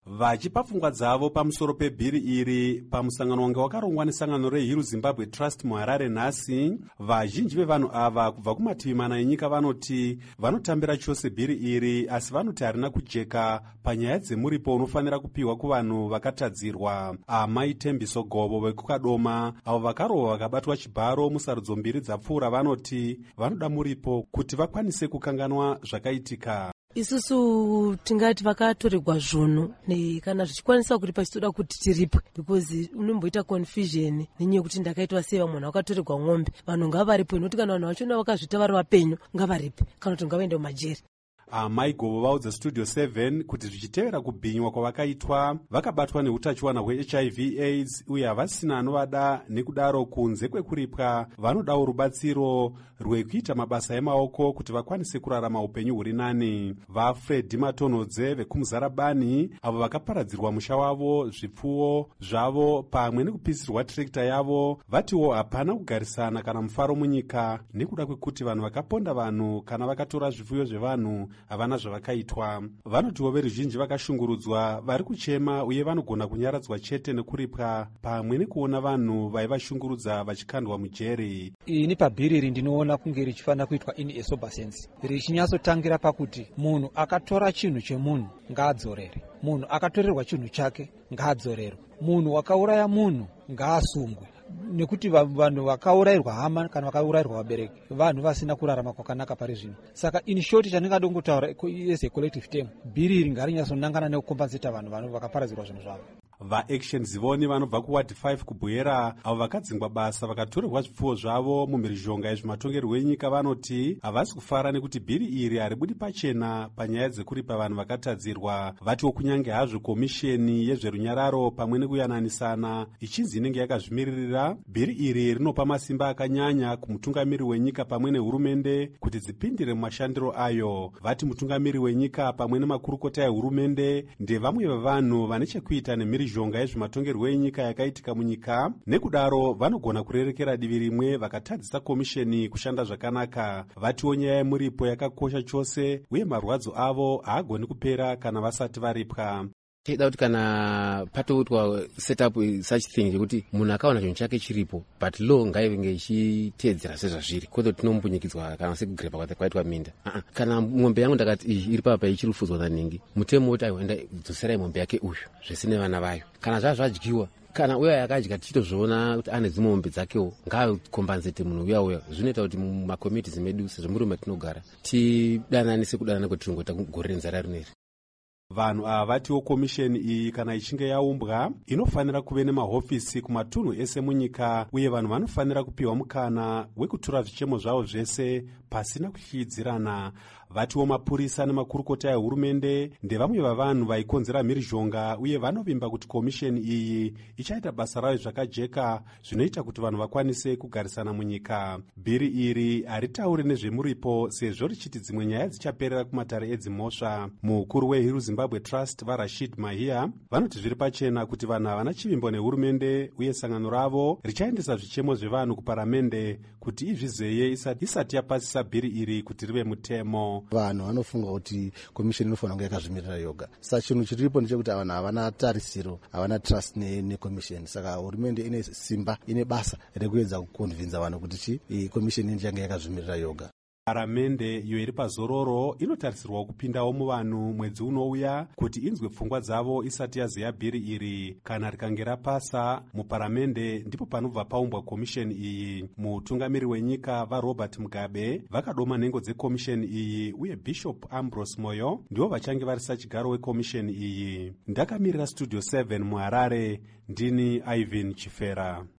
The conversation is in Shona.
vachipa pfungwa dzavo pamusoro pebhiri iri pamusangano wanga wakarongwa nesangano reHill Zimbabwe Trust muHarare nhasi. Vazhinji vevanhu ava kubva kumativi mana enyika vanoti vanotambira chose bhiri iri, asi vanoti harina kujeka panyaya dzemuripo unofanira kupiwa kuvanhu vakatadzirwa. Amai Tembiso Gobo vekukadoma avo vakarohwa vakabatwa chibharo musarudzo mbiri dzapfuura vanoti vanoda muripo kuti vakwanise kukanganwa zvakaitika. Isusu tingati vakatorerwa zvono kana zvichikwanisa kuti pachitoda kuti tiripwe, because unomboita confusion nenyaya yekuti ndakaitwa sei, vamwe vanhu vakatorerwa mwombe. Vanhu ngavaripwe, nekuti kana vanhu vachona vakazvita vari vapenyu ngavaripe kana kuti ngavaende mumajeri. Amai Gobo vaudza Studio 7 kuti zvichitevera kubhinywa kwavakaitwa vakabatwa neutachiwana hweHIV AIDS uye havasina anovada, nekudaro kunze kwekuripwa vanodawo rubatsiro rwekuita mabasa emaoko kuti vakwanise kurarama upenyu huri nani. VaFred Matonodze vekumuzarabani avo vakaparadzirwa musha wavo, zvipfuwo zvavo pamwe nekupisirwa tirekta yavo, vatiwo hapana kugarisana kana mufaro munyika nekuda kwekuti vanhu vakaponda vanhu kana vakatora zvifuyo zvevanhu havana zvavakaitwa. Vanotiwo veruzhinji vakashungurudzwa vari kuchema uye vanogona kunyaradzwa chete nekuripwa pamwe nekuona vanhu vaivashungurudza vachikandwa mujeri. Ini pabhiri iri ndinoona kunge richifanira kuitwa in a sober sense, richinyatsotangira pakuti munhu akatora chinhu chemunhu ngaadzorere, munhu akatorerwa chinhu chake ngaadzorerwe, munhu wakauraya munhu ngaasungwe, nekuti vanhu vakaurayirwa hama kana vakaurayirwa vabereki vanhu vasina kurarama kwakanaka pari zvino. Saka in short chandingada kungotaura as a collective term, bhiri iri ngarinyatsonangana nekukompenseta vanhu vakaparadzirwa zvinhu zvavo. VaAction Zivoni vanobva kuward 5 kubhuera avo vakadzingwa basa vakatorerwa zvipfuwo zvavo mumhirizhonga yezvematongerwo enyika vanoti havasi kufara nekuti bhiri iri haribudi pachena panyaya dzekuripa vanhu vakatadzirwa. Vatiwo kunyange hazvo komisheni yezverunyararo pamwe nekuyananisana ichinzi inenge yakazvimiririra, bhiri iri rinopa masimba akanyanya kumutungamiri wenyika pamwe nehurumende kuti dzipindire mumashandiro ayo. Vati mutungamiri wenyika pamwe nemakurukota ehurumende ndevamwe vevanhu vane chekuita nemhirizhonga yezvematongerwo enyika yakaitika munyika, nekudaro vanogona kurerekera divi rimwe vakatadzisa komisheni kushanda zvakanaka. Vatiwo nyaya yemuripo yakakosha chose uye marwadzo avo haagoni kupera kana vasati varipwa. Teida kuti kana patoitwa setup such thing yekuti munhu akaona chinhu chake chiripo but law ngaive ichiteedzera sezvazviri, kwete tinombunyikidzwa kana sekugrepa kwaitwa minda. Kana mwombe yangu ndakati iri papa ichirufudzwa naningi, mutemo woti aienda dzoserai mwombe yake uyu zvisine vana vayo, kana zvadyiwa kana uya yakadya tichitozviona kuti ane dzimwe mombe dzakewo ngaakombenzete munhu uya. Zvinoita kuti mumakomitizi medu sezvemuri matinogara tidananise kudanana kwetiringoita gore renzara rineri. Vanhu ava vatiwo komisheni iyi kana ichinge yaumbwa inofanira kuve nemahofisi kumatunhu ese munyika, uye vanhu vanofanira kupiwa mukana wekutora zvichemo zvavo zvese pasina kuchiidzirana. Vatiwo mapurisa nemakurukota ehurumende ndevamwe vavanhu vaikonzera mhirizhonga uye vanovimba kuti komisheni iyi ichaita basa rayo zvakajeka zvinoita kuti vanhu vakwanise kugarisana munyika. Bhiri iri haritauri nezvemuripo sezvo richiti dzimwe nyaya dzichaperera kumatare edzimhosva. Mukuru weHill Zimbabwe Trust vaRashid Mahia vanoti zviri pachena kuti vanhu havana chivimbo nehurumende uye sangano ravo richaendesa zvichemo zvevanhu kuparamende kuti izvizeye isati yapasisa bhiri iri kuti rive mutemo. Vanhu vanofunga kuti komisheni inofanira kunge yakazvimirira yoga. Saka chinhu chiripo ndechekuti vanhu havana tarisiro, havana trust nekomisheni. Saka hurumende ine simba, ine basa rekuedza kukonvinza vanhu kuti komisheni inenge yakazvimirira yoga. Paramende iyo iri pazororo inotarisirwa kupindawo muvanhu mwedzi unouya kuti inzwe pfungwa dzavo isati yazeya bhiri iri. Kana rikange rapasa muparamende ndipo panobva paumbwa komisheni iyi. Mutungamiri wenyika vaRobert Mugabe vakadoma nhengo dzekomisheni iyi uye Bishop Ambrose Moyo ndivo vachange varisa chigaro wekomisheni iyi. Ndakamirira Studio 7 muHarare, ndini Ivan Chifera.